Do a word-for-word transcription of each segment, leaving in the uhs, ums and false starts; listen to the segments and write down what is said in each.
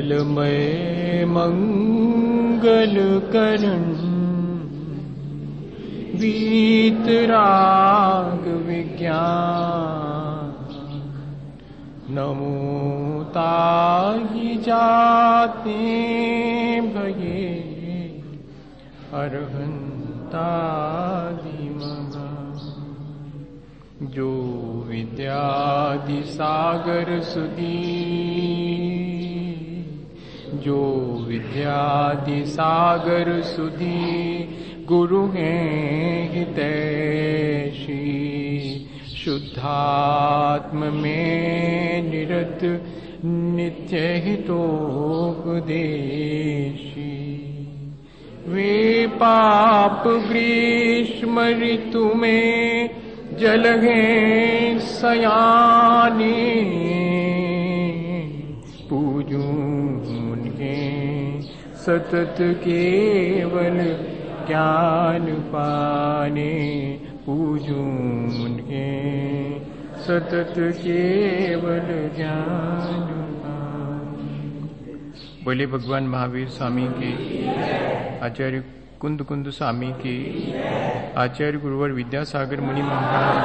मंगलमय मंगल करण वीतराग विज्ञान नमो ताहि जाते भये अरहंतादि मगा जो विद्यादि सागर सुधी जो विद्यादि सागर सुधी गुरु हैं हितैषी शुद्धात्म में निरत नित्य हितोपदेशी वे पाप ग्रीष्म ऋतु में जल हैं सयाने पूजूं उनके सतत केवल ज्ञान पाने पूजूं उनके सतत केवल ज्ञान पाने। बोले भगवान महावीर स्वामी की, आचार्य कुंद कुंद स्वामी की, आचार्य गुरुवर विद्यासागर मुनि महाराज।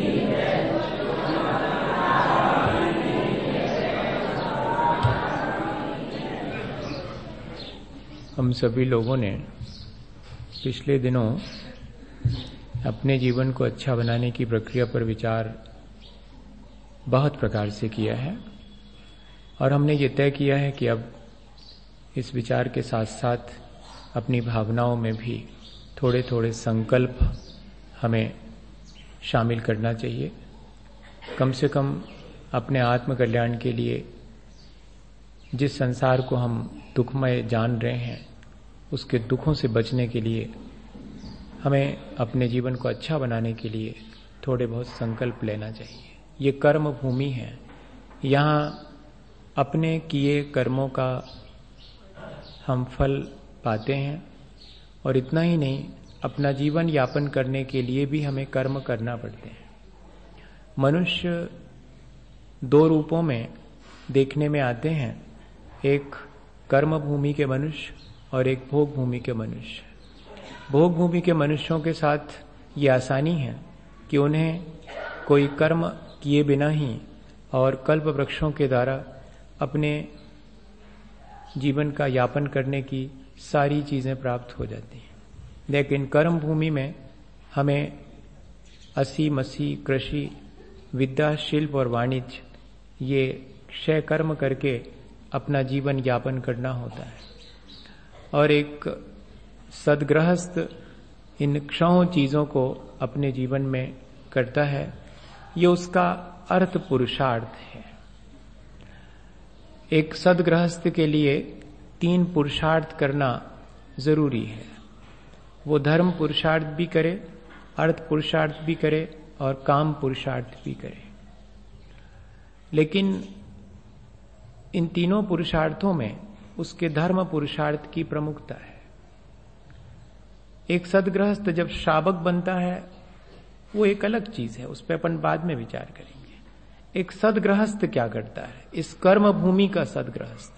हम सभी लोगों ने पिछले दिनों अपने जीवन को अच्छा बनाने की प्रक्रिया पर विचार बहुत प्रकार से किया है और हमने ये तय किया है कि अब इस विचार के साथ साथ अपनी भावनाओं में भी थोड़े थोड़े संकल्प हमें शामिल करना चाहिए। कम से कम अपने आत्म कल्याण के लिए जिस संसार को हम दुखमय जान रहे हैं उसके दुखों से बचने के लिए हमें अपने जीवन को अच्छा बनाने के लिए थोड़े बहुत संकल्प लेना चाहिए। ये कर्म भूमि है, यहाँ अपने किए कर्मों का हम फल पाते हैं और इतना ही नहीं, अपना जीवन यापन करने के लिए भी हमें कर्म करना पड़ते हैं। मनुष्य दो रूपों में देखने में आते हैं, एक कर्म भूमि के मनुष्य और एक भोग भूमि के मनुष्य। भोग भूमि के मनुष्यों के साथ ये आसानी है कि उन्हें कोई कर्म किए बिना ही और कल्प वृक्षों के द्वारा अपने जीवन का यापन करने की सारी चीजें प्राप्त हो जाती हैं। लेकिन कर्म भूमि में हमें असी मसी कृषि विद्या शिल्प और वाणिज्य ये क्षय कर्म करके अपना जीवन यापन करना होता है और एक सद्गृहस्थ इन क्षयों चीजों को अपने जीवन में करता है। ये उसका अर्थ पुरुषार्थ है। एक सद्गृहस्थ के लिए तीन पुरुषार्थ करना जरूरी है। वो धर्म पुरुषार्थ भी करे, अर्थ पुरुषार्थ भी करे और काम पुरुषार्थ भी करे। लेकिन इन तीनों पुरुषार्थों में उसके धर्म पुरुषार्थ की प्रमुखता है। एक सद्गृहस्थ जब श्रावक बनता है वो एक अलग चीज है, उस पर अपन बाद में विचार करेंगे। एक सद्गृहस्थ क्या करता है, इस कर्म भूमि का सद्गृहस्थ।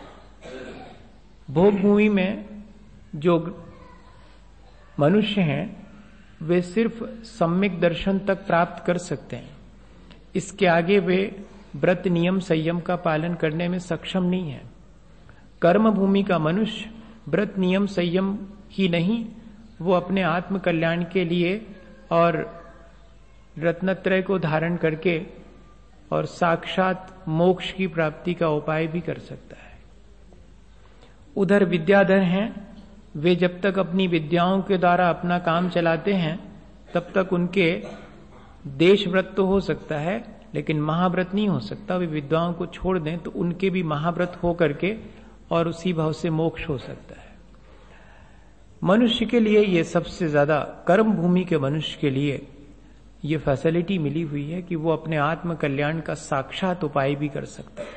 भोग भूमि में जो मनुष्य हैं वे सिर्फ सम्यक दर्शन तक प्राप्त कर सकते हैं, इसके आगे वे व्रत नियम संयम का पालन करने में सक्षम नहीं है। कर्म भूमि का मनुष्य व्रत नियम संयम ही नहीं, वो अपने आत्म कल्याण के लिए और रत्नत्रय को धारण करके और साक्षात मोक्ष की प्राप्ति का उपाय भी कर सकता है। उधर विद्याधर हैं, वे जब तक अपनी विद्याओं के द्वारा अपना काम चलाते हैं तब तक उनके देशव्रत तो हो सकता है लेकिन महाव्रत नहीं हो सकता। वे विद्याओं को छोड़ दें तो उनके भी महाव्रत हो करके और उसी भाव से मोक्ष हो सकता है। मनुष्य के लिए ये सबसे ज्यादा, कर्म भूमि के मनुष्य के लिए ये फैसिलिटी मिली हुई है कि वो अपने आत्म कल्याण का साक्षात उपाय भी कर सकता है।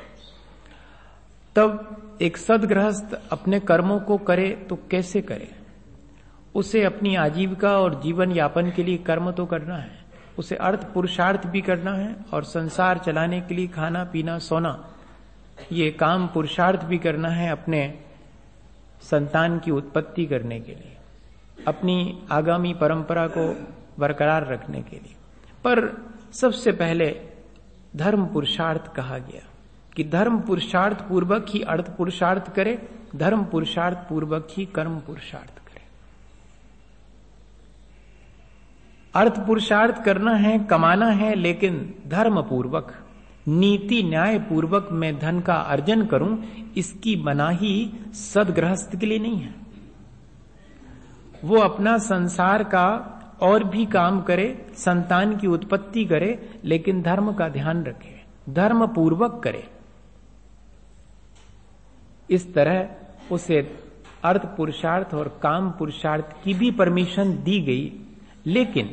तब एक सद्गृहस्थ अपने कर्मों को करे तो कैसे करे? उसे अपनी आजीविका और जीवन यापन के लिए कर्म तो करना है, उसे अर्थ पुरुषार्थ भी करना है और संसार चलाने के लिए खाना पीना सोना ये काम पुरुषार्थ भी करना है अपने संतान की उत्पत्ति करने के लिए, अपनी आगामी परंपरा को बरकरार रखने के लिए। पर सबसे पहले धर्म पुरुषार्थ कहा गया कि धर्म पुरुषार्थ पूर्वक ही अर्थ पुरुषार्थ करे, धर्म पुरुषार्थ पूर्वक ही कर्म पुरुषार्थ करे। अर्थ पुरुषार्थ करना है, कमाना है, लेकिन धर्म पूर्वक, नीति न्याय पूर्वक मैं धन का अर्जन करूं, इसकी मनाही सदगृहस्थ के लिए नहीं है। वो अपना संसार का और भी काम करे, संतान की उत्पत्ति करे, लेकिन धर्म का ध्यान रखे, धर्म पूर्वक करे। इस तरह उसे अर्थ पुरुषार्थ और काम पुरुषार्थ की भी परमिशन दी गई। लेकिन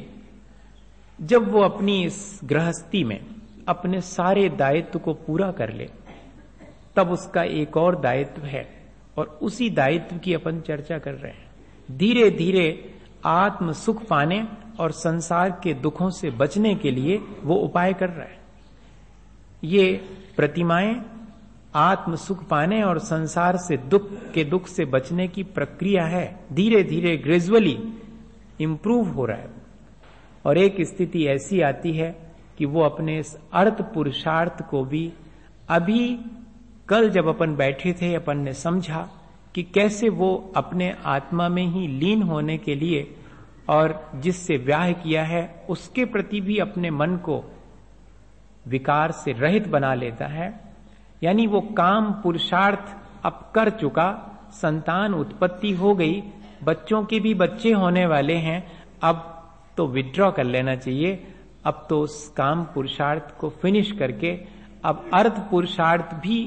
जब वो अपनी इस गृहस्थी में अपने सारे दायित्व को पूरा कर ले, तब उसका एक और दायित्व है, और उसी दायित्व की अपन चर्चा कर रहे हैं। धीरे धीरे आत्म सुख पाने और संसार के दुखों से बचने के लिए वो उपाय कर रहा है। ये प्रतिमाएं आत्म सुख पाने और संसार से दुख के दुख से बचने की प्रक्रिया है। धीरे धीरे ग्रेजुअली इंप्रूव हो रहा है, और एक स्थिति ऐसी आती है कि वो अपने इस अर्थ पुरुषार्थ को भी, अभी कल जब अपन बैठे थे अपन ने समझा कि कैसे वो अपने आत्मा में ही लीन होने के लिए और जिससे व्याह किया है उसके प्रति भी अपने मन को विकार से रहित बना लेता है। यानी वो काम पुरुषार्थ अब कर चुका, संतान उत्पत्ति हो गई, बच्चों के भी बच्चे होने वाले हैं, अब तो विड्रॉ कर लेना चाहिए। अब तो उस काम पुरुषार्थ को फिनिश करके अब अर्थ पुरुषार्थ भी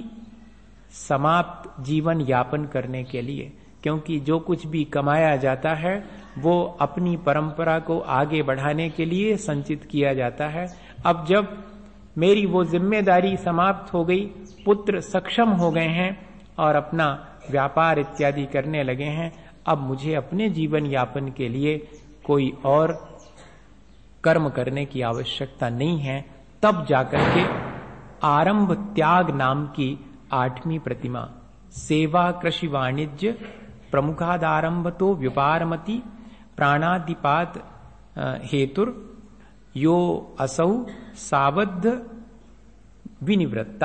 समाप्त जीवन यापन करने के लिए, क्योंकि जो कुछ भी कमाया जाता है वो अपनी परंपरा को आगे बढ़ाने के लिए संचित किया जाता है। अब जब मेरी वो जिम्मेदारी समाप्त हो गई, पुत्र सक्षम हो गए हैं और अपना व्यापार इत्यादि करने लगे हैं, अब मुझे अपने जीवन यापन के लिए कोई और कर्म करने की आवश्यकता नहीं है। तब जाकर के आरंभ त्याग नाम की आठवीं प्रतिमा, सेवा कृषि वाणिज्य प्रमुखादारंभ तो व्यापारमति प्राणादिपात हेतुर यो असौ सावध विनिवृत्ता।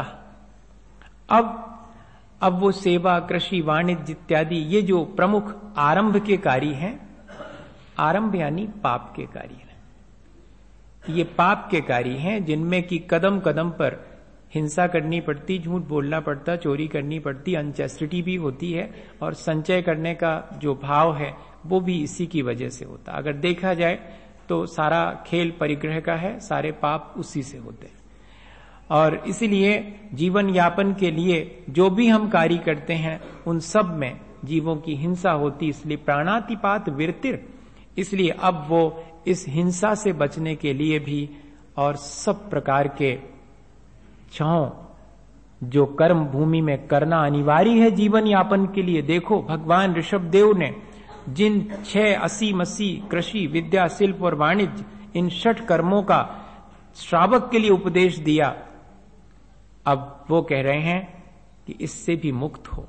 अब अब वो सेवा कृषि वाणिज्य इत्यादि ये जो प्रमुख आरंभ के कार्य हैं, आरंभ यानी पाप के कार्य हैं, ये पाप के कार्य हैं जिनमें कि कदम कदम पर हिंसा करनी पड़ती, झूठ बोलना पड़ता, चोरी करनी पड़ती, अनचेस्टिटी भी होती है, और संचय करने का जो भाव है वो भी इसी की वजह से होता। अगर देखा जाए तो सारा खेल परिग्रह का है, सारे पाप उसी से होते हैं। और इसलिए जीवन यापन के लिए जो भी हम कार्य करते हैं उन सब में जीवों की हिंसा होती, इसलिए प्राणातिपात विरतिर, इसलिए अब वो इस हिंसा से बचने के लिए भी और सब प्रकार के छाओं जो कर्म भूमि में करना अनिवार्य है जीवन यापन के लिए। देखो भगवान ऋषभदेव ने जिन छह अस्सी मसी कृषि विद्या शिल्प और वाणिज्य इन षट कर्मों का श्रावक के लिए उपदेश दिया, अब वो कह रहे हैं कि इससे भी मुक्त हो।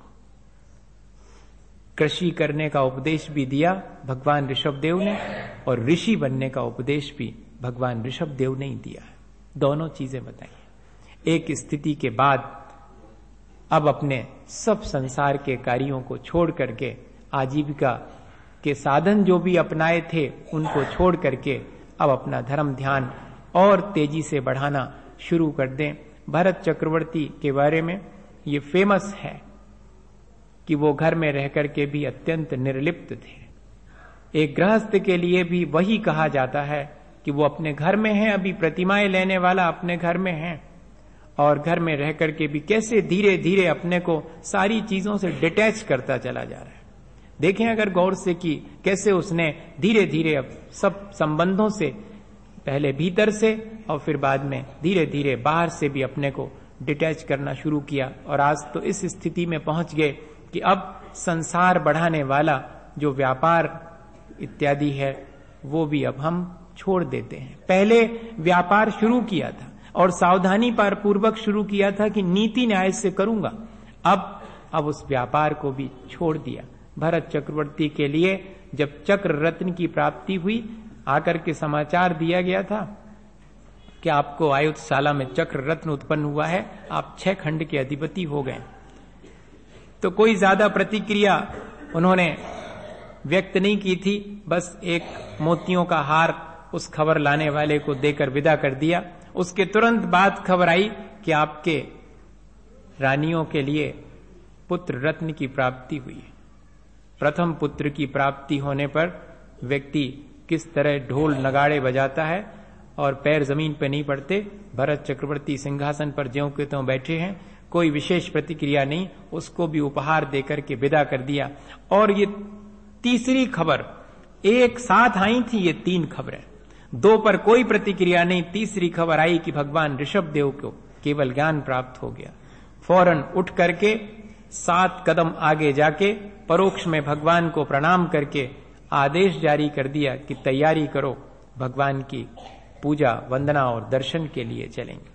कृषि करने का उपदेश भी दिया भगवान ऋषभदेव ने, और ऋषि बनने का उपदेश भी भगवान ऋषभदेव ने ही दिया है। दोनों चीजें बताई। एक स्थिति के बाद अब अपने सब संसार के कार्यों को छोड़ करके, आजीविका के साधन जो भी अपनाए थे उनको छोड़ करके अब अपना धर्म ध्यान और तेजी से बढ़ाना शुरू कर दें। भरत चक्रवर्ती के बारे में ये फेमस है कि वो घर में रह करके भी अत्यंत निर्लिप्त थे। एक गृहस्थ के लिए भी वही कहा जाता है कि वो अपने घर में है, अभी प्रतिमाएं लेने वाला अपने घर में है, और घर में रह करके भी कैसे धीरे धीरे अपने को सारी चीजों से डिटैच करता चला जा रहा है। देखें अगर गौर से कि कैसे उसने धीरे धीरे अब सब संबंधों से, पहले भीतर से और फिर बाद में धीरे धीरे बाहर से भी अपने को डिटैच करना शुरू किया, और आज तो इस स्थिति में पहुंच गए कि अब संसार बढ़ाने वाला जो व्यापार इत्यादि है वो भी अब हम छोड़ देते हैं। पहले व्यापार शुरू किया था, और सावधानी पर पूर्वक शुरू किया था कि नीति न्याय से करूंगा। अब अब उस व्यापार को भी छोड़ दिया। भरत चक्रवर्ती के लिए जब चक्र रत्न की प्राप्ति हुई, आकर के समाचार दिया गया था कि आपको आयुधशाला में चक्र रत्न उत्पन्न हुआ है, आप छह खंड के अधिपति हो गए। तो कोई ज्यादा प्रतिक्रिया उन्होंने व्यक्त नहीं की थी, बस एक मोतियों का हार उस खबर लाने वाले को देकर विदा कर दिया। उसके तुरंत बाद खबर आई कि आपके रानियों के लिए पुत्र रत्न की प्राप्ति हुई है। प्रथम पुत्र की प्राप्ति होने पर व्यक्ति किस तरह ढोल नगाड़े बजाता है और पैर जमीन पर नहीं पड़ते। भरत चक्रवर्ती सिंहासन पर ज्यों के त्यों बैठे हैं, कोई विशेष प्रतिक्रिया नहीं, उसको भी उपहार देकर के विदा कर दिया। और ये तीसरी खबर एक साथ आई थी, ये तीन खबरें, दो पर कोई प्रतिक्रिया नहीं। तीसरी खबर आई कि भगवान ऋषभदेव को केवल ज्ञान प्राप्त हो गया। फौरन उठ करके सात कदम आगे जाके परोक्ष में भगवान को प्रणाम करके आदेश जारी कर दिया कि तैयारी करो, भगवान की पूजा वंदना और दर्शन के लिए चलेंगे।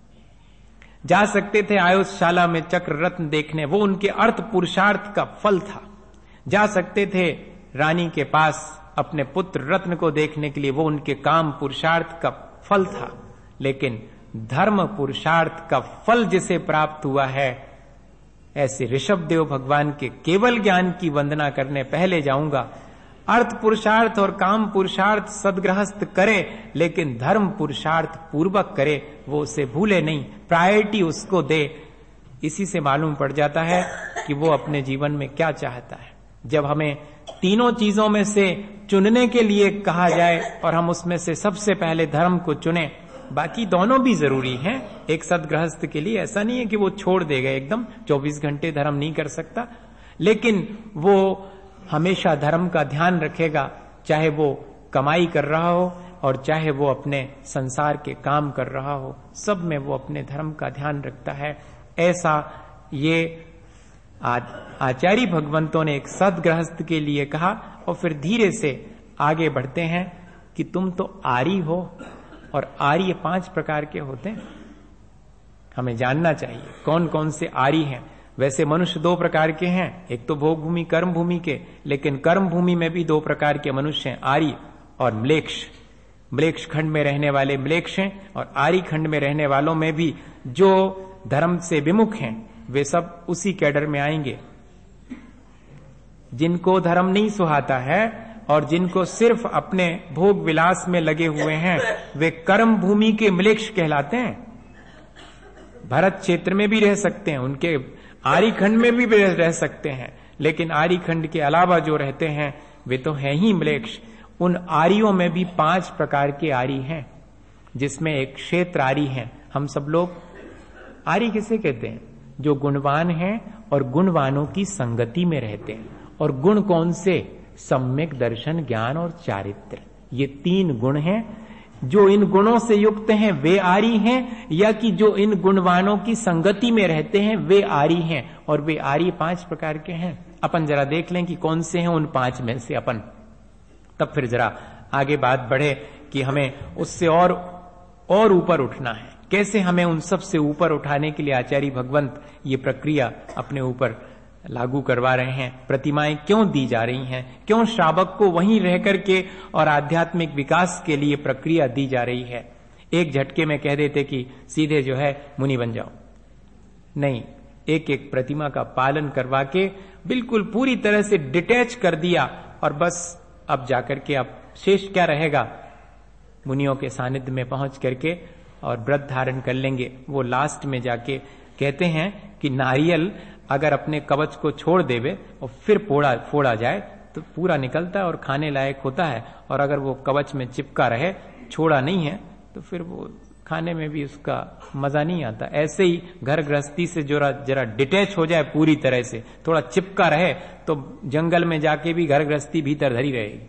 जा सकते थे आयुधशाला में चक्र रत्न देखने, वो उनके अर्थ पुरुषार्थ का फल था। जा सकते थे रानी के पास अपने पुत्र रत्न को देखने के लिए, वो उनके काम पुरुषार्थ का फल था। लेकिन धर्म पुरुषार्थ का फल जिसे प्राप्त हुआ है, ऐसे ऋषभदेव भगवान के केवल ज्ञान की वंदना करने पहले जाऊंगा। अर्थ पुरुषार्थ और काम पुरुषार्थ सदगृहस्थ करे, लेकिन धर्म पुरुषार्थ पूर्वक करे, वो उसे भूले नहीं, प्रायोरिटी उसको दे। इसी से मालूम पड़ जाता है कि वो अपने जीवन में क्या चाहता है। जब हमें तीनों चीजों में से चुनने के लिए कहा जाए और हम उसमें से सबसे पहले धर्म को चुने, बाकी दोनों भी जरूरी हैं। एक सदगृहस्थ के लिए ऐसा नहीं है कि वो छोड़ देगा एकदम, चौबीस घंटे धर्म नहीं कर सकता, लेकिन वो हमेशा धर्म का ध्यान रखेगा, चाहे वो कमाई कर रहा हो और चाहे वो अपने संसार के काम कर रहा हो, सब में वो अपने धर्म का ध्यान रखता है। ऐसा ये आचार्य भगवंतों ने एक सदगृहस्थ के लिए कहा। और फिर धीरे से आगे बढ़ते हैं कि तुम तो आर्य हो, और आर्य पांच प्रकार के होते हैं, हमें जानना चाहिए कौन कौन से आर्य हैं। वैसे मनुष्य दो प्रकार के हैं, एक तो भोग भूमि कर्म भूमि के, लेकिन कर्म भूमि में भी दो प्रकार के मनुष्य हैं, आर्य और म्लेच्छ। म्लेच्छ खंड में रहने वाले म्लेच्छ हैं, और आर्य खंड में रहने वालों में भी जो धर्म से विमुख हैं वे सब उसी कैडर में आएंगे। जिनको धर्म नहीं सुहाता है और जिनको सिर्फ अपने भोग विलास में लगे हुए हैं, वे कर्म भूमि के म्लेच्छ कहलाते हैं। भरत क्षेत्र में भी रह सकते हैं, उनके आर्य खंड में भी रह सकते हैं, लेकिन आर्य खंड के अलावा जो रहते हैं वे तो हैं ही म्लेच्छ। उन आर्यों में भी पांच प्रकार के आर्य हैं, जिसमें एक क्षेत्र आर्य हैं। हम सब लोग आर्य किसे कहते हैं? जो गुणवान हैं और गुणवानों की संगति में रहते हैं। और गुण कौन से? सम्यक दर्शन, ज्ञान और चारित्र, ये तीन गुण हैं। जो इन गुणों से युक्त हैं वे आर्य हैं, या कि जो इन गुणवानों की संगति में रहते हैं वे आर्य हैं। और वे आर्य पांच प्रकार के हैं। अपन जरा देख लें कि कौन से हैं उन पांच में से अपन, तब फिर जरा आगे बात बढ़े कि हमें उससे और और ऊपर उठना है। कैसे हमें उन सब से ऊपर उठाने के लिए आचार्य भगवंत ये प्रक्रिया अपने ऊपर लागू करवा रहे हैं। प्रतिमाएं क्यों दी जा रही हैं, क्यों श्रावक को वहीं रह करके और आध्यात्मिक विकास के लिए प्रक्रिया दी जा रही है। एक झटके में कह देते कि सीधे जो है मुनि बन जाओ, नहीं, एक एक प्रतिमा का पालन करवा के बिल्कुल पूरी तरह से डिटैच कर दिया। और बस अब जाकर के अब शेष क्या रहेगा, मुनियों के सानिध्य में पहुंच करके और व्रत धारण कर लेंगे। वो लास्ट में जाके कहते हैं कि नारियल अगर अपने कवच को छोड़ देवे और फिर फोड़ा फोड़ा जाए तो पूरा निकलता है और खाने लायक होता है, और अगर वो कवच में चिपका रहे, छोड़ा नहीं है, तो फिर वो खाने में भी उसका मजा नहीं आता। ऐसे ही घर गृहस्थी से जरा जरा डिटैच हो जाए पूरी तरह से, थोड़ा चिपका रहे, तो जंगल में जाके भी घर गृहस्थी भीतर धरी रहेगी।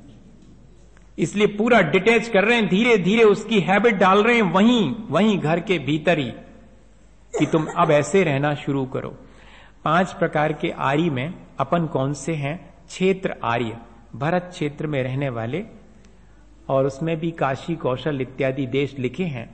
इसलिए पूरा डिटैच कर रहे हैं, धीरे धीरे उसकी हैबिट डाल रहे हैं वहीं वहीं घर के भीतर ही, कि तुम अब ऐसे रहना शुरू करो। पांच प्रकार के आर्य में अपन कौन से हैं? क्षेत्र आर्य, भरत क्षेत्र में रहने वाले, और उसमें भी काशी कौशल इत्यादि देश लिखे हैं।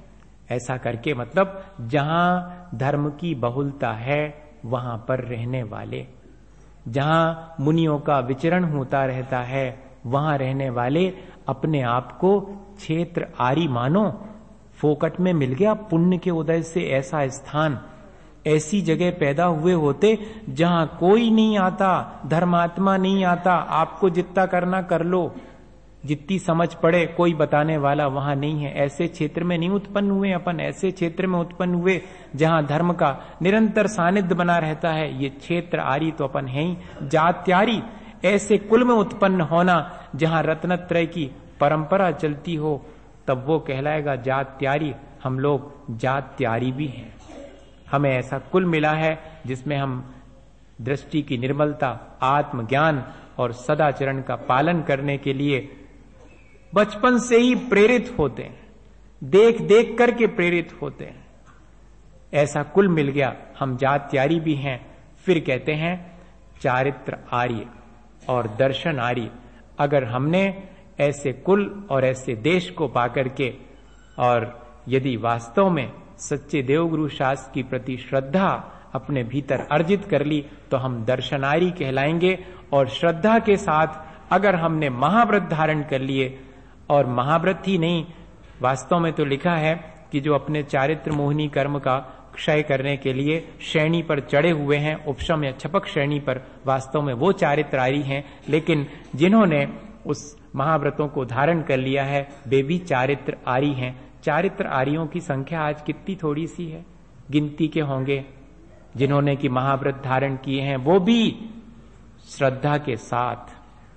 ऐसा करके मतलब जहां धर्म की बहुलता है वहां पर रहने वाले, जहां मुनियों का विचरण होता रहता है वहां रहने वाले अपने आप को क्षेत्र आरी मानो। फोकट में मिल गया पुण्य के उदय से ऐसा स्थान, ऐसी जगह पैदा हुए होते जहां कोई नहीं आता, धर्मात्मा नहीं आता, आपको जितना करना कर लो, जितनी समझ पड़े कोई बताने वाला वहां नहीं है। ऐसे क्षेत्र में नहीं उत्पन्न हुए अपन, ऐसे क्षेत्र में उत्पन्न हुए जहां धर्म का निरंतर सानिध्य बना रहता है। ये क्षेत्र आरी तो अपन है ही, जात्यारी, ऐसे कुल में उत्पन्न होना जहां रत्नत्रय की परंपरा चलती हो, तब वो कहलाएगा जात्यारी। हम लोग जात्यारी भी हैं, हमें ऐसा कुल मिला है जिसमें हम दृष्टि की निर्मलता, आत्मज्ञान और सदाचरण का पालन करने के लिए बचपन से ही प्रेरित होते हैं, देख देख करके प्रेरित होते हैं। ऐसा कुल मिल गया, हम जात्यारी भी हैं। फिर कहते हैं चारित्र आर्य और दर्शन आर्य। अगर हमने ऐसे कुल और ऐसे देश को पाकर के और यदि वास्तव में सच्चे देवगुरु शास्त्र की प्रति श्रद्धा अपने भीतर अर्जित कर ली तो हम दर्शनारी कहलाएंगे। और श्रद्धा के साथ अगर हमने महाव्रत धारण कर लिए, और महाव्रत ही नहीं, वास्तव में तो लिखा है कि जो अपने चारित्र मोहिनी कर्म का क्षय करने के लिए श्रेणी पर चढ़े हुए हैं, उपशम या छपक श्रेणी पर, वास्तव में वो चारित्रारी हैं। लेकिन जिन्होंने उस महाव्रतों को धारण कर लिया है वे भी चारित्र आरी हैं। चारित्र आर्यों की संख्या आज कितनी थोड़ी सी है, गिनती के होंगे। जिन्होंने की महाव्रत धारण किए हैं वो भी श्रद्धा के साथ।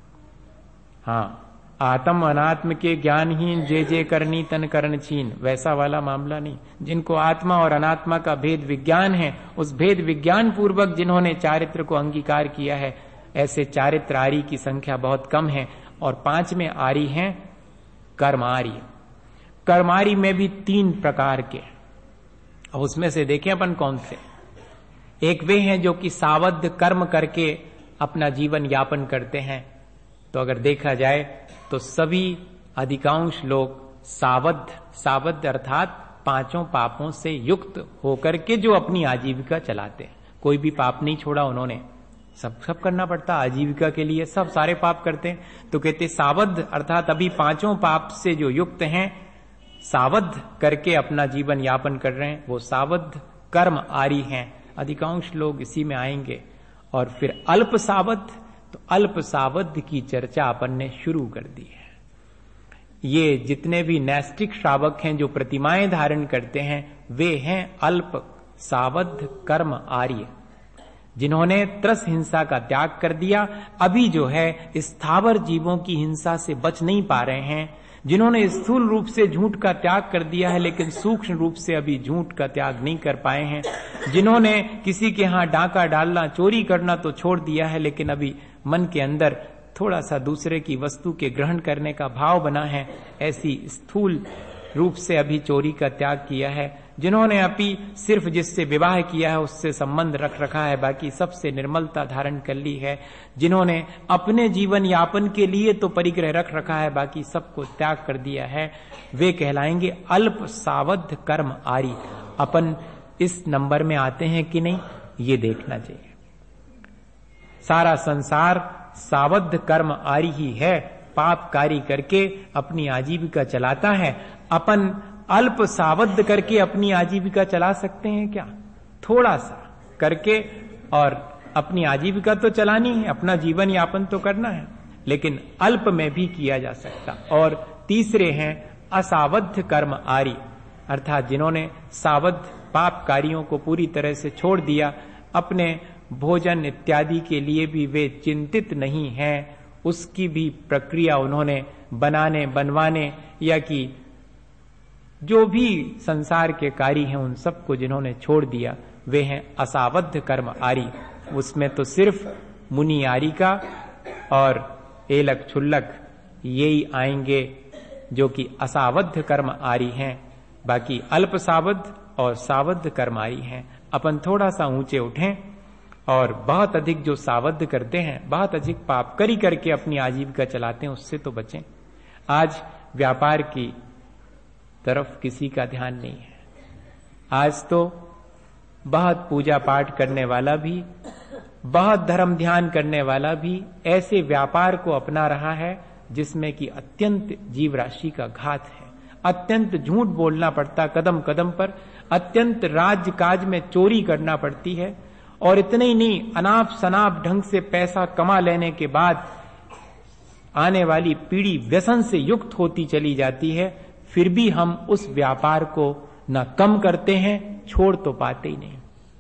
हाँ, आत्म अनात्म के ज्ञानहीन जे जे करनी तन करण छीन, वैसा वाला मामला नहीं। जिनको आत्मा और अनात्मा का भेद विज्ञान है, उस भेद विज्ञान पूर्वक जिन्होंने चारित्र को अंगीकार किया है, ऐसे चारित्र आरी की संख्या बहुत कम है। और पांचवें आरी हैं कर्मारी। कर्मारी में भी तीन प्रकार के, अब उसमें से देखें अपन कौन से। एक वे हैं जो कि सावध कर्म करके अपना जीवन यापन करते हैं। तो अगर देखा जाए तो सभी अधिकांश लोग सावध, सावध अर्थात पांचों पापों से युक्त होकर के जो अपनी आजीविका चलाते हैं। कोई भी पाप नहीं छोड़ा उन्होंने, सब सब करना पड़ता आजीविका के लिए, सब सारे पाप करते हैं। तो कहते सावध अर्थात अभी पांचों पाप से जो युक्त हैं, सावध करके अपना जीवन यापन कर रहे हैं, वो सावध कर्म आरी हैं। अधिकांश लोग इसी में आएंगे। और फिर अल्प सावध, तो अल्प सावध की चर्चा अपन ने शुरू कर दी है। ये जितने भी नैष्टिक श्रावक हैं जो प्रतिमाएं धारण करते हैं, वे हैं अल्प सावध कर्म आर्य, जिन्होंने त्रस हिंसा का त्याग कर दिया। अभी जो है स्थावर जीवों की हिंसा से बच नहीं पा रहे हैं, जिन्होंने स्थूल रूप से झूठ का त्याग कर दिया है लेकिन सूक्ष्म रूप से अभी झूठ का त्याग नहीं कर पाए हैं, जिन्होंने किसी के यहां डाका डालना, चोरी करना तो छोड़ दिया है लेकिन अभी मन के अंदर थोड़ा सा दूसरे की वस्तु के ग्रहण करने का भाव बना है, ऐसी स्थूल रूप से अभी चोरी का त्याग किया है, जिन्होंने अभी सिर्फ जिससे विवाह किया है उससे संबंध रख रखा है, बाकी सबसे निर्मलता धारण कर ली है, जिन्होंने अपने जीवन यापन के लिए तो परिग्रह रख रखा है, बाकी सबको त्याग कर दिया है, वे कहलाएंगे अल्प सावध कर्म आरी। अपन इस नंबर में आते हैं कि नहीं, ये देखना चाहिए। सारा संसार सावध कर्म आरी ही है, पाप कार्य करके अपनी आजीविका चलाता है। अपन अल्प सावध करके अपनी आजीविका चला सकते हैं क्या? थोड़ा सा करके, और अपनी आजीविका तो चलानी है, अपना जीवन यापन तो करना है, लेकिन अल्प में भी किया जा सकता। और तीसरे हैं असावध कर्म आरी, अर्थात जिन्होंने सावध पाप कार्यों को पूरी तरह से छोड़ दिया, अपने भोजन इत्यादि के लिए भी वे चिंतित नहीं हैं, उसकी भी प्रक्रिया उन्होंने बनाने बनवाने या कि जो भी संसार के कार्य हैं उन सबको जिन्होंने छोड़ दिया, वे हैं असावध कर्म आरी। उसमें तो सिर्फ मुनि आरी का और एलक छुल्लक यही आएंगे जो कि असावध कर्म आरी हैं, बाकी अल्प सावध और सावध कर्म आरी हैं। अपन थोड़ा सा ऊंचे उठें और बहुत अधिक जो सावध करते हैं, बहुत अधिक पाप करी करके अपनी आजीविका चलाते हैं, उससे तो बचें। आज व्यापार की तरफ किसी का ध्यान नहीं है, आज तो बहुत पूजा पाठ करने वाला भी, बहुत धर्म ध्यान करने वाला भी ऐसे व्यापार को अपना रहा है जिसमें कि अत्यंत जीव राशि का घात है, अत्यंत झूठ बोलना पड़ता कदम कदम पर, अत्यंत राज काज में चोरी करना पड़ती है। और इतने ही नहीं, अनाप शनाप ढंग से पैसा कमा लेने के बाद आने वाली पीढ़ी व्यसन से युक्त होती चली जाती है, फिर भी हम उस व्यापार को न कम करते हैं, छोड़ तो पाते ही नहीं।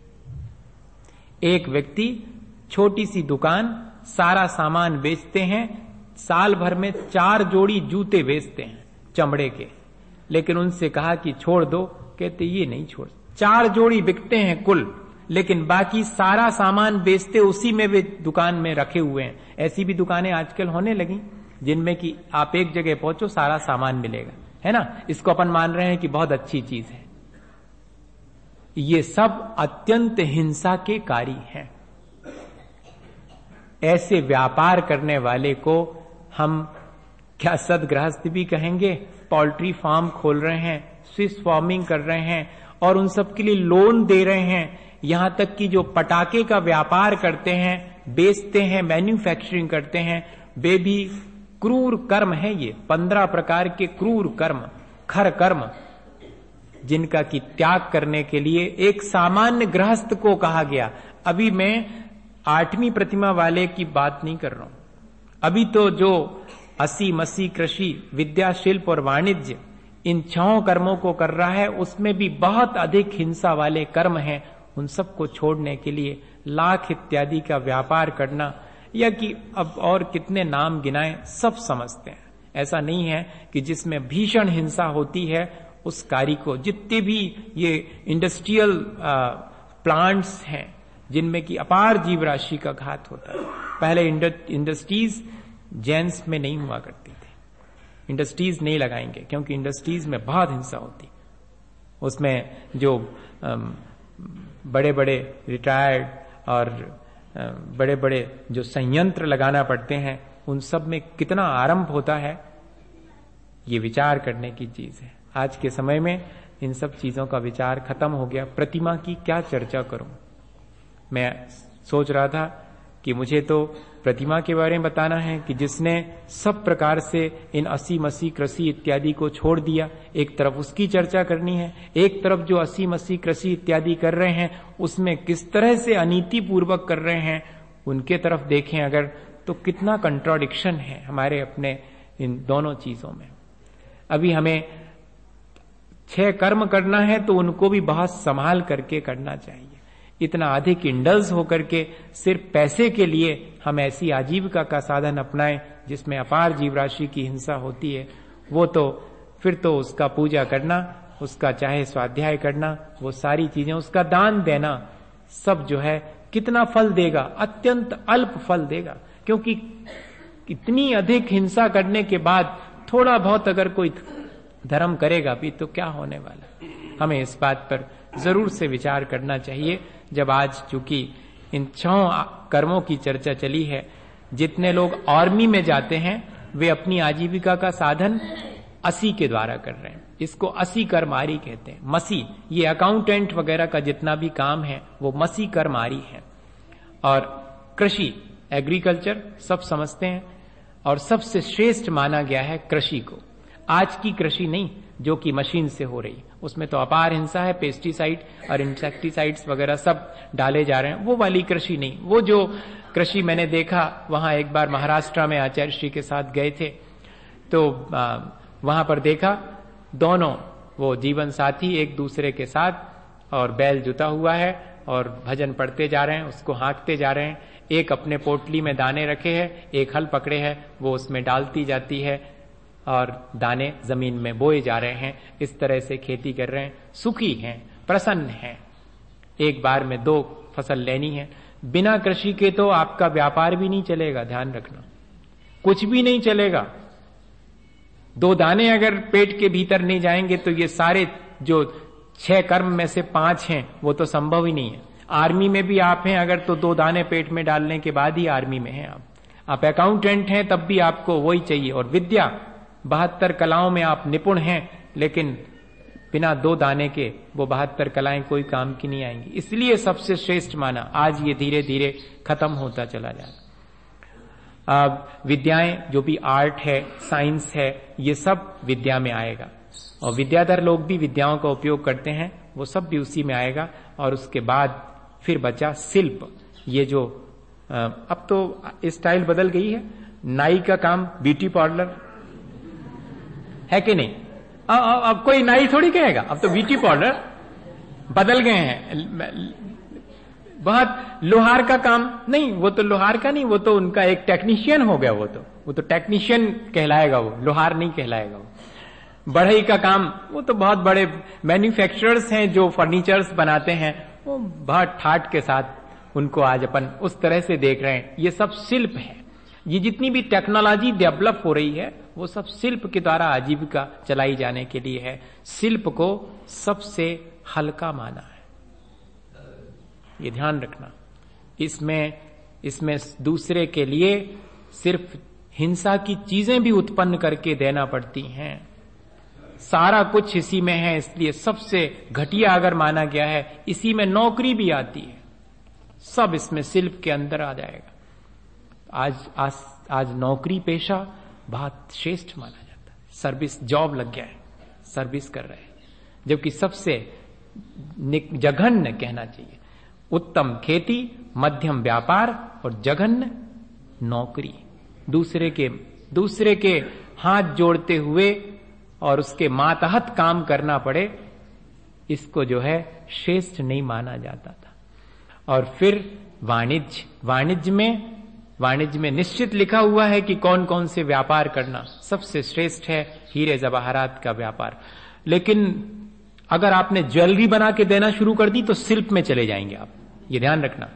एक व्यक्ति छोटी सी दुकान, सारा सामान बेचते हैं, साल भर में चार जोड़ी जूते बेचते हैं चमड़े के, लेकिन उनसे कहा कि छोड़ दो, कहते ये नहीं छोड़। चार जोड़ी बिकते हैं कुल, लेकिन बाकी सारा सामान बेचते उसी में वे दुकान में रखे हुए हैं। ऐसी भी दुकानें आजकल होने लगी जिनमें कि आप एक जगह पहुंचो सारा सामान मिलेगा, है ना। इसको अपन मान रहे हैं कि बहुत अच्छी चीज है। ये सब अत्यंत हिंसा के कार्य हैं। ऐसे व्यापार करने वाले को हम क्या सदगृहस्थ भी कहेंगे? पोल्ट्री फार्म खोल रहे हैं, स्विस फार्मिंग कर रहे हैं और उन सब के लिए लोन दे रहे हैं। यहां तक कि जो पटाखे का व्यापार करते हैं, बेचते हैं, मैन्युफैक्चरिंग करते हैं, वे भी क्रूर कर्म है। ये पंद्रह प्रकार के क्रूर कर्म, खर कर्म, जिनका कि त्याग करने के लिए एक सामान्य गृहस्थ को कहा गया। अभी मैं आठवीं प्रतिमा वाले की बात नहीं कर रहा हूं। अभी तो जो अस्सी मसी कृषि, विद्या, शिल्प और वाणिज्य, इन छह कर्मों को कर रहा है, उसमें भी बहुत अधिक हिंसा वाले कर्म हैं। उन सबको छोड़ने के लिए लाख इत्यादि का व्यापार करना, या कि अब और कितने नाम गिनाएं, सब समझते हैं। ऐसा नहीं है कि जिसमें भीषण हिंसा होती है उस कार्य को, जितने भी ये इंडस्ट्रियल प्लांट्स हैं जिनमें कि अपार जीव राशि का घात होता है। पहले इंडस्ट्रीज जेंट्स में नहीं हुआ करती थी, इंडस्ट्रीज नहीं लगाएंगे क्योंकि इंडस्ट्रीज में बहुत हिंसा होती। उसमें जो बड़े बड़े रिटायर्ड और बड़े बड़े जो संयंत्र लगाना पड़ते हैं, उन सब में कितना आरंभ होता है, ये विचार करने की चीज है। आज के समय में इन सब चीजों का विचार खत्म हो गया। प्रतिमा की क्या चर्चा करूं? मैं सोच रहा था कि मुझे तो प्रतिमा के बारे में बताना है कि जिसने सब प्रकार से इन अस्सी मसी कृषि इत्यादि को छोड़ दिया, एक तरफ उसकी चर्चा करनी है, एक तरफ जो अस्सी मसी कृषि इत्यादि कर रहे हैं उसमें किस तरह से अनीति पूर्वक कर रहे हैं, उनके तरफ देखें अगर, तो कितना कंट्राडिक्शन है हमारे अपने इन दोनों चीजों में। अभी हमें छह कर्म करना है तो उनको भी बहुत संभाल करके करना चाहिए। इतना अधिक इंडल्स होकर के सिर्फ पैसे के लिए हम ऐसी आजीविका का साधन अपनाएं जिसमें अपार जीव राशि की हिंसा होती है, वो तो फिर तो उसका पूजा करना, उसका चाहे स्वाध्याय करना, वो सारी चीजें, उसका दान देना, सब जो है कितना फल देगा? अत्यंत अल्प फल देगा। क्योंकि इतनी अधिक हिंसा करने के बाद थोड़ा बहुत अगर कोई धर्म करेगा भी तो क्या होने वाला? हमें इस बात पर जरूर से विचार करना चाहिए। जब आज चूंकि इन छह कर्मों की चर्चा चली है, जितने लोग आर्मी में जाते हैं वे अपनी आजीविका का साधन असी के द्वारा कर रहे हैं। इसको असी कर्मारी कहते हैं। मसी, ये अकाउंटेंट वगैरह का जितना भी काम है वो मसी कर्मारी है। और कृषि, एग्रीकल्चर सब समझते हैं और सबसे श्रेष्ठ माना गया है कृषि को। आज की कृषि नहीं जो कि मशीन से हो रही, उसमें तो अपार हिंसा है, पेस्टिसाइड और इंसेक्टिसाइड्स वगैरह सब डाले जा रहे हैं, वो वाली कृषि नहीं। वो जो कृषि मैंने देखा, वहां एक बार महाराष्ट्र में आचार्य श्री के साथ गए थे तो आ, वहां पर देखा दोनों वो जीवन साथी एक दूसरे के साथ, और बैल जुता हुआ है और भजन पढ़ते जा रहे हैं, उसको हाँकते जा रहे हैं। एक अपने पोटली में दाने रखे हैं, एक हल पकड़े है, वो उसमें डालती जाती है और दाने जमीन में बोए जा रहे हैं। इस तरह से खेती कर रहे हैं, सुखी हैं, प्रसन्न हैं। एक बार में दो फसल लेनी है। बिना कृषि के तो आपका व्यापार भी नहीं चलेगा, ध्यान रखना, कुछ भी नहीं चलेगा। दो दाने अगर पेट के भीतर नहीं जाएंगे तो ये सारे जो छह कर्म में से पांच हैं वो तो संभव ही नहीं है। आर्मी में भी आप हैं अगर, तो दो दाने पेट में डालने के बाद ही आर्मी में हैं आप। आप अकाउंटेंट हैं तब भी आपको वही चाहिए। और विद्या, बहत्तर कलाओं में आप निपुण हैं, लेकिन बिना दो दाने के वो बहत्तर कलाएं कोई काम की नहीं आएंगी, इसलिए सबसे श्रेष्ठ माना। आज ये धीरे धीरे खत्म होता चला जाएगा। अब विद्याएं जो भी आर्ट है, साइंस है, ये सब विद्या में आएगा, और विद्याधर लोग भी विद्याओं का उपयोग करते हैं, वो सब भी उसी में आएगा। और उसके बाद फिर बचा शिल्प। ये जो अब तो स्टाइल बदल गई है, नाई का काम ब्यूटी पार्लर है कि नहीं? अब, अब कोई नाई थोड़ी कहेगा, अब तो ब्यूटी पार्लर बदल गए हैं। बहुत लोहार का काम नहीं, वो तो लोहार का नहीं, वो तो उनका एक टेक्नीशियन हो गया, वो तो वो तो टेक्नीशियन कहलाएगा, वो लोहार नहीं कहलाएगा। वो बढ़ई का काम, वो तो बहुत बड़े मैन्युफैक्चरर्स हैं जो फर्नीचर्स बनाते हैं, वो बहुत ठाट के साथ उनको आज अपन उस तरह से देख रहे हैं। ये सब शिल्प है। ये जितनी भी टेक्नोलॉजी डेवलप हो रही है वो सब शिल्प के द्वारा आजीविका चलाई जाने के लिए है। शिल्प को सबसे हल्का माना है, ये ध्यान रखना। इसमें इसमें दूसरे के लिए सिर्फ हिंसा की चीजें भी उत्पन्न करके देना पड़ती हैं। सारा कुछ इसी में है, इसलिए सबसे घटिया अगर माना गया है, इसी में नौकरी भी आती है, सब इसमें शिल्प के अंदर आ जाएगा। आज आज आज नौकरी पेशा बहुत श्रेष्ठ माना जाता है, सर्विस जॉब लग गया है, सर्विस कर रहे हैं, जबकि सबसे जघन्य कहना चाहिए उत्तम खेती, मध्यम व्यापार और जघन्य नौकरी। दूसरे के दूसरे के हाथ जोड़ते हुए और उसके मातहत काम करना पड़े, इसको जो है श्रेष्ठ नहीं माना जाता था। और फिर वाणिज्य, वाणिज्य में वाणिज्य में निश्चित लिखा हुआ है कि कौन कौन से व्यापार करना। सबसे श्रेष्ठ है हीरे जवाहरात का व्यापार। लेकिन अगर आपने ज्वेलरी बना के देना शुरू कर दी तो शिल्प में चले जाएंगे आप, ये ध्यान रखना।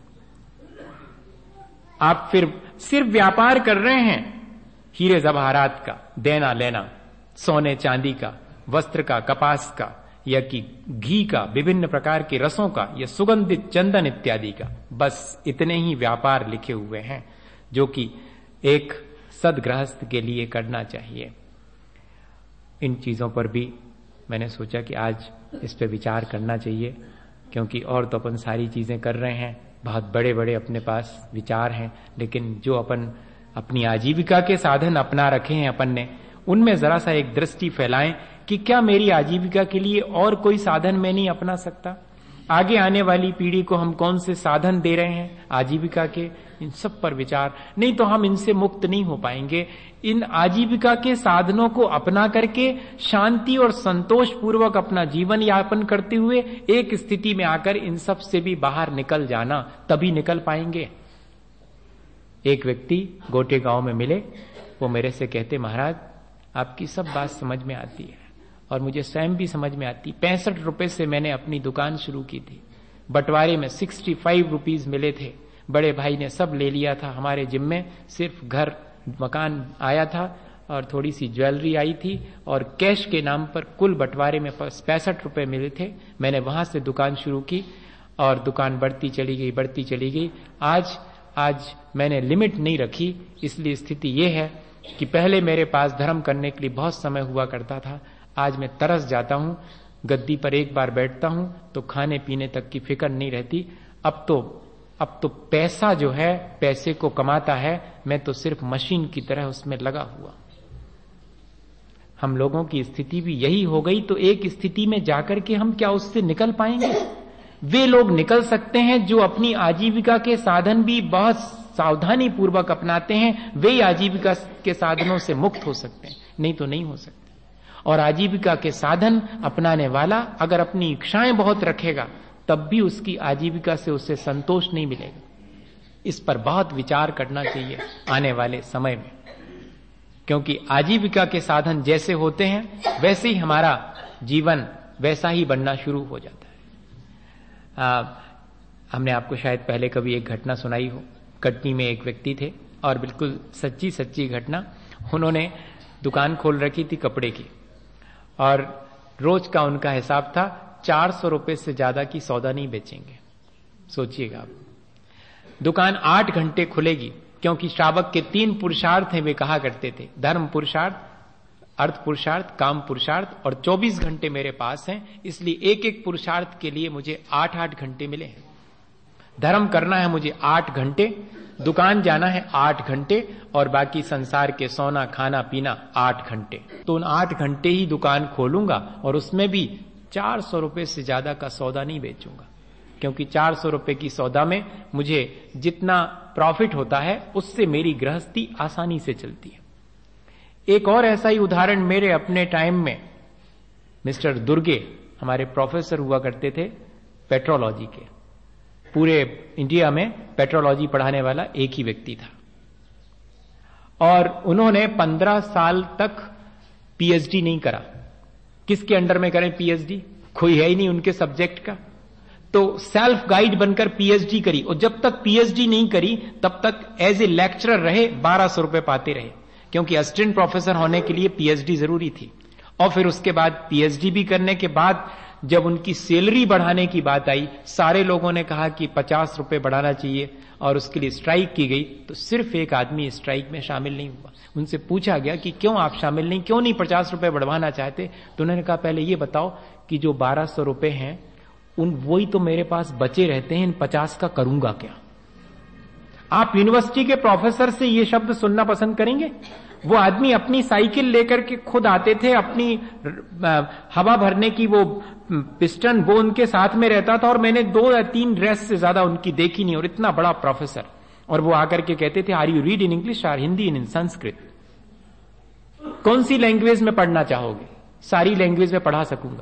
आप फिर सिर्फ व्यापार कर रहे हैं हीरे जवाहरात का, देना लेना, सोने चांदी का, वस्त्र का, कपास का, या कि घी का, विभिन्न प्रकार के रसों का, या सुगंधित चंदन इत्यादि का, बस इतने ही व्यापार लिखे हुए हैं जो कि एक सदगृहस्थ के लिए करना चाहिए। इन चीजों पर भी मैंने सोचा कि आज इस पे विचार करना चाहिए, क्योंकि और तो अपन सारी चीजें कर रहे हैं, बहुत बड़े बड़े अपने पास विचार हैं, लेकिन जो अपन अपनी आजीविका के साधन अपना रखे हैं अपन ने, उनमें जरा सा एक दृष्टि फैलाएं कि क्या मेरी आजीविका के लिए और कोई साधन मैं नहीं अपना सकता। आगे आने वाली पीढ़ी को हम कौन से साधन दे रहे हैं आजीविका के, इन सब पर विचार। नहीं तो हम इनसे मुक्त नहीं हो पाएंगे। इन आजीविका के साधनों को अपना करके शांति और संतोष पूर्वक अपना जीवन यापन करते हुए एक स्थिति में आकर इन सब से भी बाहर निकल जाना, तभी निकल पाएंगे। एक व्यक्ति गोटे गांव में मिले, वो मेरे से कहते, महाराज आपकी सब बात समझ में आती है और मुझे स्वयं भी समझ में आती। पैंसठ रुपए से मैंने अपनी दुकान शुरू की थी, बंटवारे में सिक्सटी फाइव रुपीज मिले थे, बड़े भाई ने सब ले लिया था हमारे जिम्मे, सिर्फ घर मकान आया था और थोड़ी सी ज्वेलरी आई थी, और कैश के नाम पर कुल बंटवारे में पैंसठ रुपए मिले थे। मैंने वहां से दुकान शुरू की और दुकान बढ़ती चली गई बढ़ती चली गई। आज आज मैंने लिमिट नहीं रखी, इसलिए स्थिति ये है कि पहले मेरे पास धर्म करने के लिए बहुत समय हुआ करता था, आज मैं तरस जाता हूं, गद्दी पर एक बार बैठता हूं तो खाने पीने तक की फिक्र नहीं रहती। अब तो अब तो पैसा जो है, पैसे को कमाता है, मैं तो सिर्फ मशीन की तरह उसमें लगा हुआ। हम लोगों की स्थिति भी यही हो गई, तो एक स्थिति में जाकर के हम क्या उससे निकल पाएंगे? वे लोग निकल सकते हैं जो अपनी आजीविका के साधन भी बहुत सावधानी पूर्वक अपनाते हैं, वे आजीविका के साधनों से मुक्त हो सकते हैं, नहीं तो नहीं हो सकते। और आजीविका के साधन अपनाने वाला अगर अपनी इच्छाएं बहुत रखेगा, तब भी उसकी आजीविका से उसे संतोष नहीं मिलेगा। इस पर बहुत विचार करना चाहिए आने वाले समय में, क्योंकि आजीविका के साधन जैसे होते हैं वैसे ही हमारा जीवन वैसा ही बनना शुरू हो जाता है। आ, हमने आपको शायद पहले कभी एक घटना सुनाई हो। कटनी में एक व्यक्ति थे और बिल्कुल सच्ची सच्ची घटना, उन्होंने दुकान खोल रखी थी कपड़े की, और रोज का उनका हिसाब था चार सौ रुपए से ज्यादा की सौदा नहीं बेचेंगे। सोचिएगा आप, दुकान आठ घंटे खुलेगी, क्योंकि श्रावक के तीन पुरुषार्थ हैं, वे कहा करते थे, धर्म पुरुषार्थ, अर्थ पुरुषार्थ, काम पुरुषार्थ और चौबीस घंटे मेरे पास हैं, इसलिए एक एक पुरुषार्थ के लिए मुझे आठ आठ घंटे मिले हैं। धर्म करना है मुझे आठ घंटे, दुकान जाना है आठ घंटे और बाकी संसार के सोना खाना पीना आठ घंटे। तो उन आठ घंटे ही दुकान खोलूंगा और उसमें भी चार सौ रुपए से ज्यादा का सौदा नहीं बेचूंगा, क्योंकि चार सौ रुपए की सौदा में मुझे जितना प्रॉफिट होता है उससे मेरी गृहस्थी आसानी से चलती है। एक और ऐसा ही उदाहरण मेरे अपने टाइम में मिस्टर दुर्गे हमारे प्रोफेसर हुआ करते थे पेट्रोलॉजी के। पूरे इंडिया में पेट्रोलॉजी पढ़ाने वाला एक ही व्यक्ति था और उन्होंने पंद्रह साल तक पीएचडी नहीं करा। किसके अंडर में करें पीएचडी? कोई है ही नहीं उनके सब्जेक्ट का। तो सेल्फ गाइड बनकर पीएचडी करी और जब तक पीएचडी नहीं करी तब तक एज ए लेक्चरर रहे, बारह सौ रुपए पाते रहे, क्योंकि असिस्टेंट प्रोफेसर होने के लिए पीएचडी जरूरी थी। और फिर उसके बाद पीएचडी भी करने के बाद जब उनकी सैलरी बढ़ाने की बात आई, सारे लोगों ने कहा कि पचास रुपए बढ़ाना चाहिए और उसके लिए स्ट्राइक की गई, तो सिर्फ एक आदमी स्ट्राइक में शामिल नहीं हुआ। उनसे पूछा गया कि क्यों आप शामिल नहीं, क्यों नहीं पचास रुपए बढ़वाना चाहते? तो उन्होंने कहा पहले ये बताओ कि जो बारह सौ रुपए हैं उन वही तो मेरे पास बचे रहते हैं, इन पचास का करूंगा क्या? आप यूनिवर्सिटी के प्रोफेसर से ये शब्द सुनना पसंद करेंगे? वो आदमी अपनी साइकिल लेकर के खुद आते थे, अपनी हवा भरने की वो पिस्टन वो उनके साथ में रहता था और मैंने दो या तीन ड्रेस से ज्यादा उनकी देखी नहीं, और इतना बड़ा प्रोफेसर। और वो आकर के कहते थे are you read in English or Hindi in Sanskrit? कौन सी लैंग्वेज में पढ़ना चाहोगे? सारी लैंग्वेज में पढ़ा सकूंगा।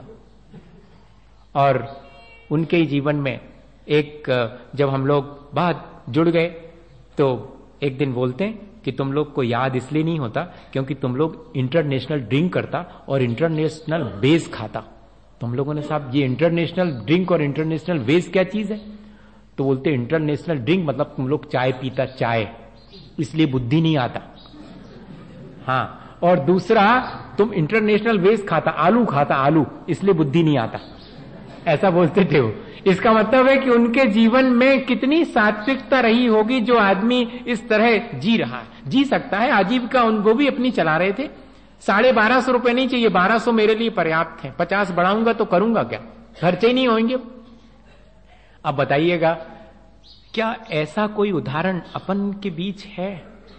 और उनके ही जीवन में एक जब हम लोग बहुत जुड़ गए तो एक दिन बोलते हैं कि तुम लोग को याद इसलिए नहीं होता क्योंकि तुम लोग इंटरनेशनल ड्रिंक करता और इंटरनेशनल वेज खाता। तो हम लोगों ने साहब ये इंटरनेशनल ड्रिंक और इंटरनेशनल वेज क्या चीज है? तो बोलते इंटरनेशनल ड्रिंक मतलब तुम लोग चाय पीता चाय, इसलिए बुद्धि नहीं आता। हाँ, और दूसरा तुम इंटरनेशनल वेज खाता, आलू खाता आलू, इसलिए बुद्धि नहीं आता, ऐसा बोलते थे वो। इसका मतलब है कि उनके जीवन में कितनी सात्विकता रही होगी जो आदमी इस तरह जी रहा है। जी सकता है, आजीविका उन वो भी अपनी चला रहे थे। साढ़े बारह सौ रुपए नहीं चाहिए, बारह सौ मेरे लिए पर्याप्त है। पचास बढ़ाऊंगा तो करूंगा क्या? खर्चे ही नहीं होंगे। अब बताइएगा क्या ऐसा कोई उदाहरण अपन के बीच है?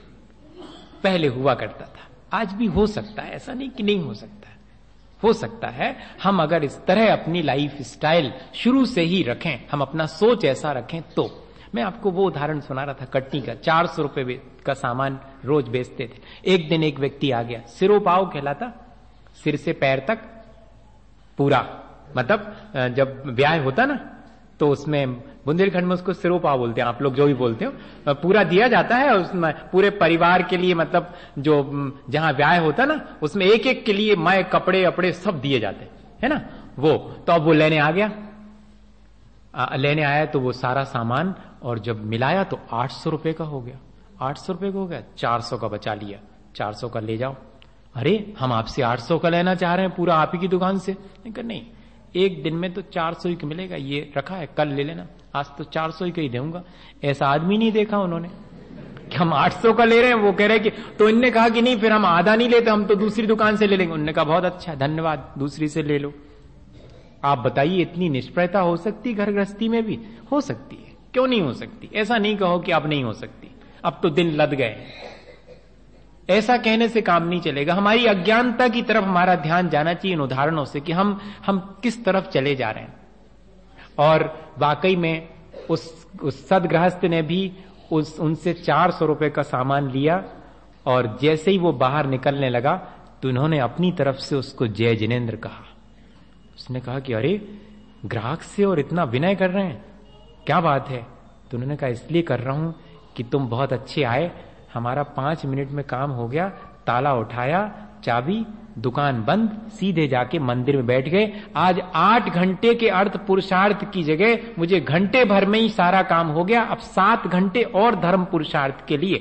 पहले हुआ करता था, आज भी हो सकता है, ऐसा नहीं कि नहीं हो सकता। हो सकता है हम अगर इस तरह अपनी लाइफ स्टाइल शुरू से ही रखें, हम अपना सोच ऐसा रखें तो। मैं आपको वो उदाहरण सुना रहा था कटनी का। चार सौ रुपए का सामान रोज बेचते थे। एक दिन एक व्यक्ति आ गया, सिरो पाव कहलाता, सिर से पैर तक पूरा, मतलब जब ब्याह होता ना तो उसमें बुंदेलखंड में उसको सिरो पाव बोलते हैं, आप लोग जो भी बोलते हो, पूरा दिया जाता है उसमें पूरे परिवार के लिए। मतलब जो जहां ब्याह होता ना उसमें एक एक के लिए माए कपड़े अपड़े सब दिए जाते है ना वो। तो अब वो लेने आ गया, आ, लेने आया तो वो सारा सामान, और जब मिलाया तो आठ सौ रुपए का हो गया। आठ सौ रुपए का हो गया, चार सौ का बचा लिया, चार सौ का ले जाओ। अरे हम आपसे आठ सौ का लेना चाह रहे हैं पूरा आप ही की दुकान से। नहीं, एक दिन में तो चार सौ ही का मिलेगा, ये रखा है कल ले लेना, आज तो चार सौ ही का ही दूंगा। ऐसा आदमी नहीं देखा उन्होंने कि हम आठ सौ का ले रहे हैं, वो कह रहे कि, तो इनने कहा कि नहीं फिर हम आधा नहीं लेते, हम तो दूसरी दुकान से ले लेंगे। उन्होंने कहा बहुत अच्छा धन्यवाद, दूसरी से ले लो। आप बताइए इतनी निष्प्रयता हो सकती घर गृहस्थी में भी? हो सकती है, क्यों नहीं हो सकती? ऐसा नहीं कहो कि अब नहीं हो सकती, अब तो दिन लद गए। ऐसा कहने से काम नहीं चलेगा। हमारी अज्ञानता की तरफ हमारा ध्यान जाना चाहिए इन उदाहरणों से कि हम हम किस तरफ चले जा रहे हैं। और वाकई में उस उस सदगृहस्थ ने भी उस उनसे चार सौ रुपए का सामान लिया, और जैसे ही वो बाहर निकलने लगा तो उन्होंने अपनी तरफ से उसको जय जिनेन्द्र कहा। उसने कहा कि अरे ग्राहक से और इतना विनय कर रहे हैं, क्या बात है? तो उन्होंने कहा इसलिए कर रहा हूं कि तुम बहुत अच्छे आए, हमारा पांच मिनट में काम हो गया, ताला उठाया, चाबी, दुकान बंद, सीधे जाके मंदिर में बैठ गए। आज आठ घंटे के अर्थ पुरुषार्थ की जगह मुझे घंटे भर में ही सारा काम हो गया, अब सात घंटे और धर्म पुरुषार्थ के लिए।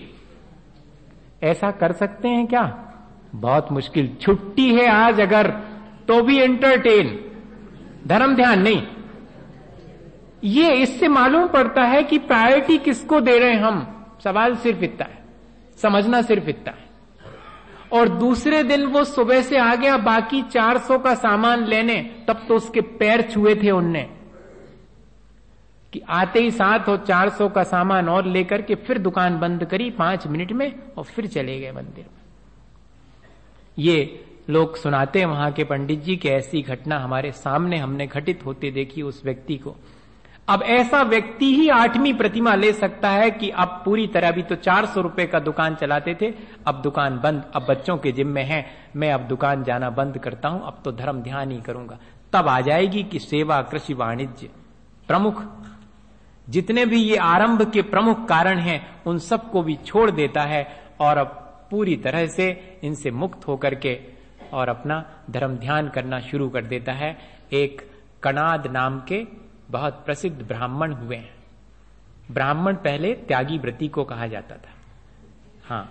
ऐसा कर सकते हैं क्या? बहुत मुश्किल। छुट्टी है आज अगर तो भी एंटरटेन, धर्म ध्यान नहीं। ये इससे मालूम पड़ता है कि प्रायोरिटी किसको दे रहे हैं हम। सवाल सिर्फ इतना है, समझना सिर्फ इतना है। और दूसरे दिन वो सुबह से आ गया बाकी चार सौ का सामान लेने, तब तो उसके पैर छुए थे उनने कि आते ही साथ हो चार सौ का सामान और लेकर के फिर दुकान बंद करी पांच मिनट में और फिर चले गए मंदिर में। ये लोग सुनाते हैं वहां के पंडित जी कि ऐसी घटना हमारे सामने हमने घटित होते देखी उस व्यक्ति को। अब ऐसा व्यक्ति ही आठवीं प्रतिमा ले सकता है कि अब पूरी तरह, भी तो चार सौ रुपए का दुकान चलाते थे, अब दुकान बंद, अब बच्चों के जिम्मे है, मैं अब दुकान जाना बंद करता हूं, अब तो धर्म ध्यान ही करूंगा। तब आ जाएगी कि सेवा, कृषि, वाणिज्य प्रमुख जितने भी ये आरंभ के प्रमुख कारण हैं उन सबको भी छोड़ देता है और अब पूरी तरह से इनसे मुक्त होकर के और अपना धर्म ध्यान करना शुरू कर देता है। एक कणाद नाम के बहुत प्रसिद्ध ब्राह्मण हुए हैं। ब्राह्मण पहले त्यागी व्रती को कहा जाता था। हाँ,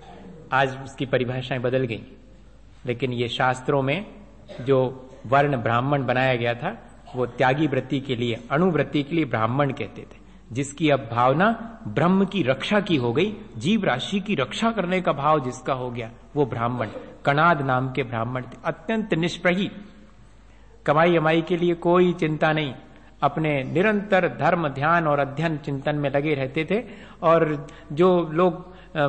आज उसकी परिभाषाएं बदल गई, लेकिन ये शास्त्रों में जो वर्ण ब्राह्मण बनाया गया था वो त्यागी व्रती के लिए, अणुव्रती के लिए ब्राह्मण कहते थे, जिसकी अब भावना ब्रह्म की रक्षा की हो गई, जीव राशि की रक्षा करने का भाव जिसका हो गया वो ब्राह्मण। कणाद नाम के ब्राह्मण थे, अत्यंत निष्प्रही, कमाई अमाई के लिए कोई चिंता नहीं, अपने निरंतर धर्म ध्यान और अध्ययन चिंतन में लगे रहते थे। और जो लोग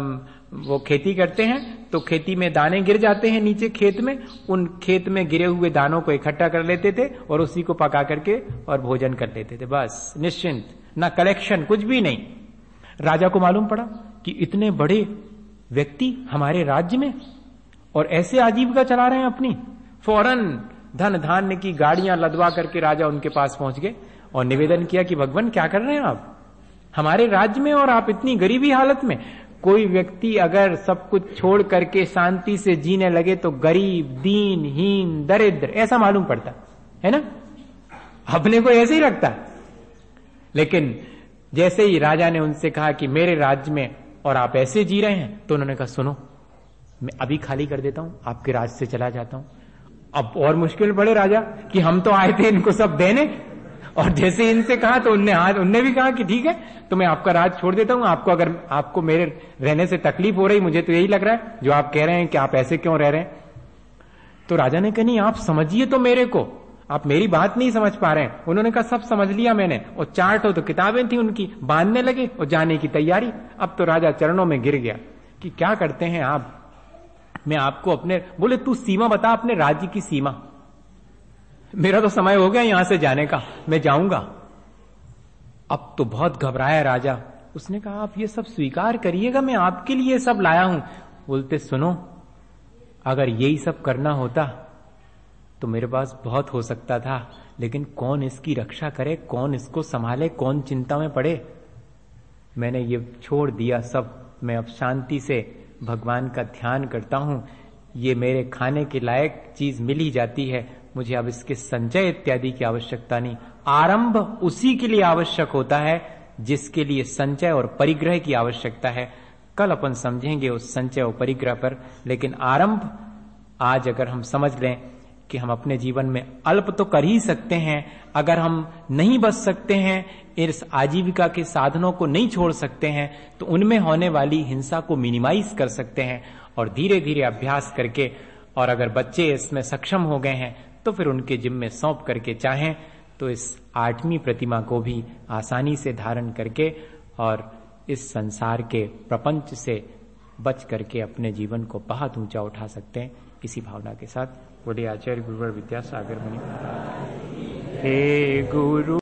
वो खेती करते हैं तो खेती में दाने गिर जाते हैं नीचे खेत में, उन खेत में गिरे हुए दानों को इकट्ठा कर लेते थे और उसी को पका करके और भोजन कर लेते थे, बस निश्चिंत, ना कलेक्शन, कुछ भी नहीं। राजा को मालूम पड़ा कि इतने बड़े व्यक्ति हमारे राज्य में और ऐसे आजीविका चला रहे हैं अपनी, फौरन धन धान्य की गाड़ियां लदवा करके राजा उनके पास पहुंच गए और निवेदन किया कि भगवान क्या कर रहे हैं आप हमारे राज्य में और आप इतनी गरीबी हालत में। कोई व्यक्ति अगर सब कुछ छोड़ करके शांति से जीने लगे तो गरीब, दीन, हीन, दरिद्र ऐसा मालूम पड़ता है ना, अपने को ऐसे ही रखता। लेकिन जैसे ही राजा ने उनसे कहा कि मेरे राज्य में और आप ऐसे जी रहे हैं, तो उन्होंने कहा सुनो, मैं अभी खाली कर देता हूं, आपके राज्य से चला जाता हूं। अब और मुश्किल पड़े राजा कि हम तो आए थे इनको सब देने, और जैसे इनसे कहा तो उनने हाथ उनने भी कहा कि ठीक है, तो मैं आपका राज छोड़ देता हूं, आपको अगर आपको मेरे रहने से तकलीफ हो रही, मुझे तो यही लग रहा है जो आप कह रहे हैं कि आप ऐसे क्यों रह रहे हैं। तो राजा ने कहा नहीं, आप समझिए तो मेरे को, आप मेरी बात नहीं समझ पा रहे हैं। उन्होंने कहा सब समझ लिया मैंने, और चार्ट हो तो किताबें थी उनकी, बांधने लगे और जाने की तैयारी। अब तो राजा चरणों में गिर गया कि क्या करते हैं आप, मैं आपको अपने, बोले तू सीमा बता अपने राज्य की सीमा, मेरा तो समय हो गया यहां से जाने का, मैं जाऊंगा। अब तो बहुत घबराया राजा, उसने कहा आप ये सब स्वीकार करिएगा, मैं आपके लिए सब लाया हूं। बोलते सुनो, अगर यही सब करना होता तो मेरे पास बहुत हो सकता था, लेकिन कौन इसकी रक्षा करे, कौन इसको संभाले, कौन चिंता में पड़े। मैंने ये छोड़ दिया सब, मैं अब शांति से भगवान का ध्यान करता हूं, ये मेरे खाने के लायक चीज मिल ही जाती है, मुझे अब इसके संचय इत्यादि की आवश्यकता नहीं। आरंभ उसी के लिए आवश्यक होता है जिसके लिए संचय और परिग्रह की आवश्यकता है। कल अपन समझेंगे उस संचय और परिग्रह पर, लेकिन आरंभ आज अगर हम समझ लें कि हम अपने जीवन में अल्प तो कर ही सकते हैं, अगर हम नहीं बच सकते हैं, इस आजीविका के साधनों को नहीं छोड़ सकते हैं, तो उनमें होने वाली हिंसा को मिनिमाइज कर सकते हैं और धीरे धीरे अभ्यास करके, और अगर बच्चे इसमें सक्षम हो गए हैं तो फिर उनके जिम्मे सौंप करके चाहें तो इस आठवीं प्रतिमा को भी आसानी से धारण करके और इस संसार के प्रपंच से बच करके अपने जीवन को बहुत ऊंचा उठा सकते हैं। इसी भावना के साथ बोले आचार्य गुरुवर विद्यासागर मुनि। हे गुरु